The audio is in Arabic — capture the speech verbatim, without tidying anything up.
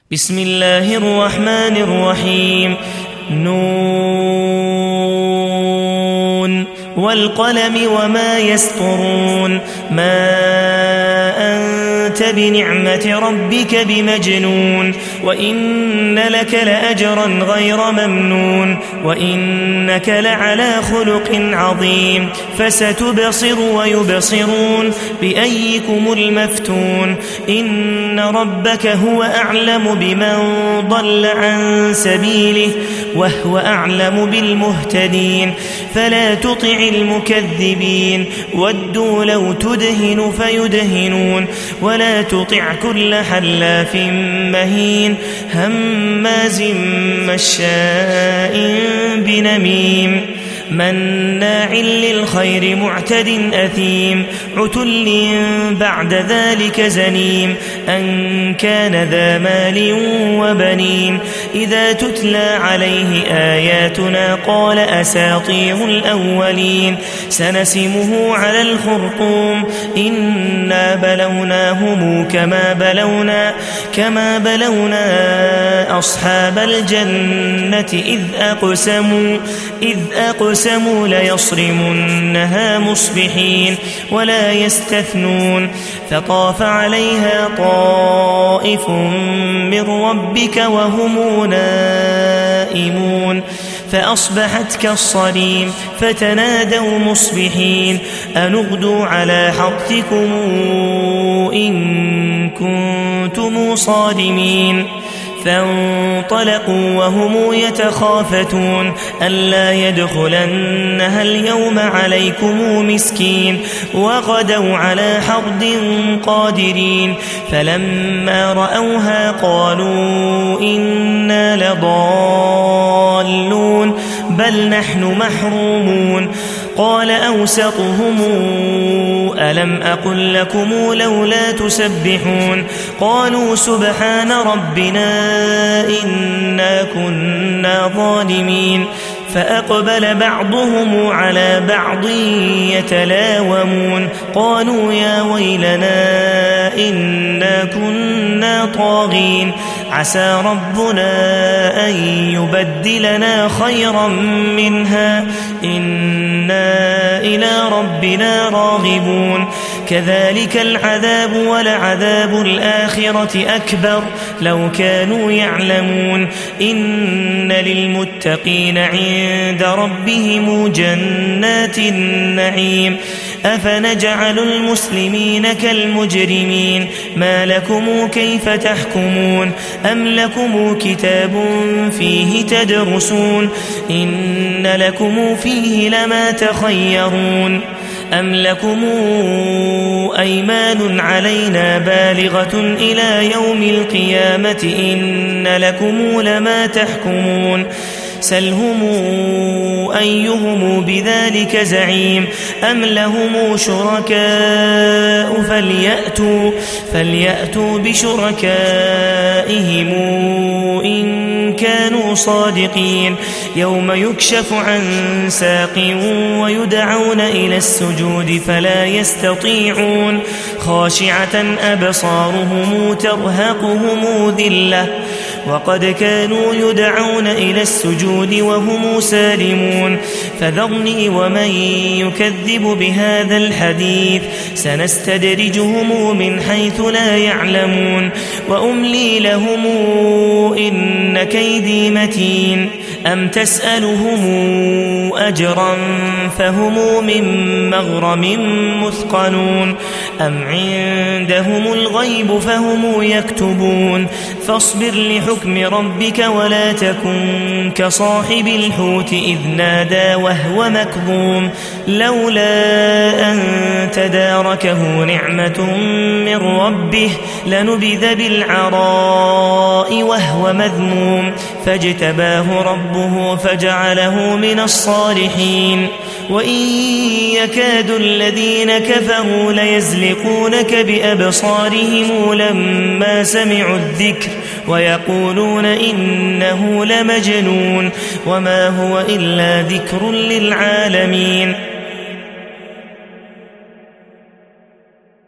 بسم الله الرحمن الرحيم. نون والقلم وما يسطرون. ما أنت بنعمة ربك بمجنون. وإن لك لأجرا غير ممنون. وإنك لعلى خلق عظيم. فستبصر ويبصرون بأيكم المفتون. إن ربك هو أعلم بمن ضل عن سبيله وهو أعلم بالمهتدين. فلا تطع المكذبين ودوا لو تدهن فيدهنون. ولا تطع كل حلاف مهين هماز مشاء بنميم مناع للخير معتد أثيم عتل بعد ذلك زنيم أن كان ذا مال وبنين. إذا تتلى عليه آياتنا قال أساطير الأولين. سنسمه على الخرطوم إنا بلوناهم كما بلونا كما بلونا أصحاب الجنة إذ أقسموا إذ أقسموا أقسموا ليصرمنها مصبحين ولا يستثنون. فطاف عليها طائف من ربك وهم نائمون فأصبحت كالصريم. فتنادوا مصبحين أن اغدوا على حرثكم إن كنتم صادمين. فانطلقوا وهم يتخافتون ألا يدخلنها اليوم عليكم مسكين. وغدوا على حرد قادرين. فلما رأوها قالوا إنا لضالون بل نحن محرومون. قال أوسطهم ألم أقل لكم لولا تسبحون. قالوا سبحان ربنا إنا كنا ظالمين. فأقبل بعضهم على بعض يتلاومون قالوا يا ويلنا إنا كنا طاغين. عسى ربنا أن يبدلنا خيرا منها إنا إلى ربنا راغبون. كذلك العذاب ولعذاب الآخرة أكبر لو كانوا يعلمون. إن للمتقين عند ربهم جنات النعيم. أفنجعل المسلمين كالمجرمين ما لكم كيف تحكمون. أم لكم كتاب فيه تدرسون إن لكم فيه لما تخيرون. أم لكم أيمان علينا بالغة إلى يوم القيامة إن لكم لما تحكمون. سلهم أيهم بذلك زعيم. أم لهم شركاء فليأتوا, فليأتوا بشركائهم إن كانوا صادقين. يوم يكشف عن ساق ويدعون إلى السجود فلا يستطيعون. خاشعة أبصارهم ترهقهم ذلة وقد كانوا يدعون إلى السجود وهم سالمون. فذرني ومن يكذب بهذا الحديث سنستدرجهم من حيث لا يعلمون. وأملي لهم إن كيدي متين. أم تسألهم أجرا فهم من مغرم مثقلون. أم عندهم الغيب فهم يكتبون. فاصبر لحكم ربك ولا تكن كصاحب الحوت إذ نادى وهو مكظوم لولا أن تداركه نعمة من ربه لنبذ بالعراء وهو مذموم. فاجتباه ربه فجعله من الصالحين. وإن يكاد الذين كفروا ليزلقونك بأبصارهم لما سمعوا الذكر ويقولون إنه لمجنون وما هو إلا ذكر للعالمين.